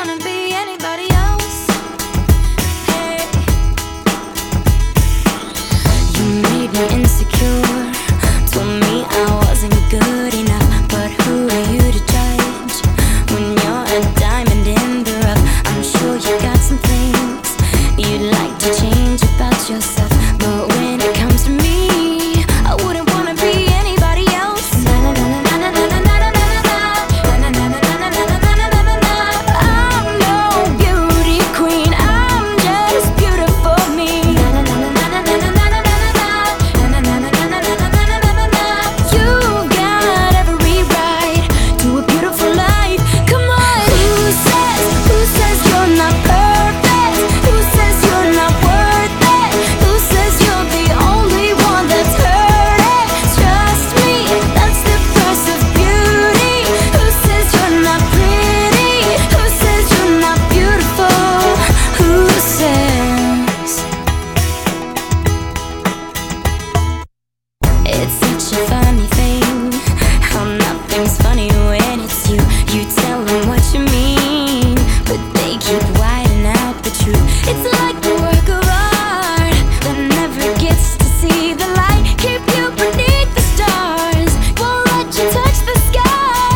wanna be anybody else. Hey, you made me insecure, told me I wasn't good enough. But who are you to judge when you're a diamond in the rough? I'm sure you got some things you'd like to change about yourself, but when it comes to me, I wouldn't wanna be anybody else. I'm no beauty queen, I'm just beautiful me. You've got every right to a beautiful life. Come on. Who says you're not perfect? Who says you're not worth it? Who says you're the only one that's heard it? Trust me, that's the price of beauty. Who says you're not pretty? Who says you're not beautiful? Who says? It's such a funny thing how nothing's funny when it's you. You tell them what you mean, but they keep whiting out the truth. It's like a work of art that never gets to see the light. Keep you beneath the stars, won't let you touch the sky.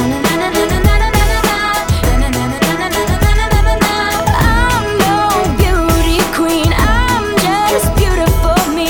I'm no beauty queen, I'm just beautiful me.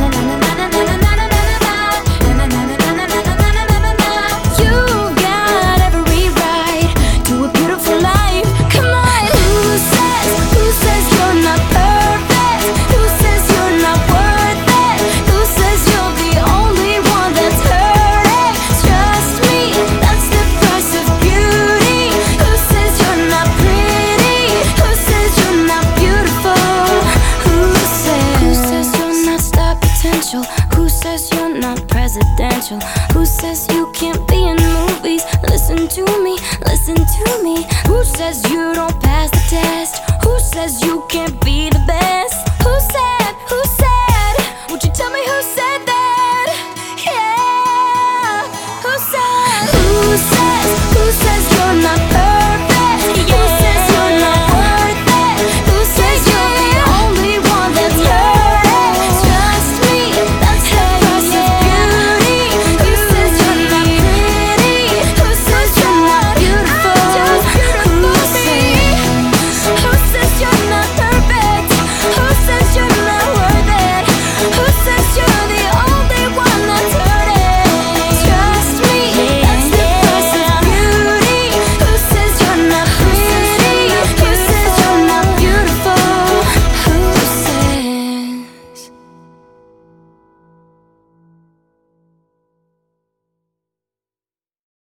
You've got every right to a beautiful life. Come on. Who says you're not perfect? Who says you're not worth it? Who says you're the only one that's heard it? Trust me, that's the price of beauty. Who says you're not pretty? Who says you're not beautiful? Who says you're not star potential? Who says you're not presidential? Who says you can't be in movies? Listen to me, listen to me. Who says you don't pass the test? Who says you can't be the best?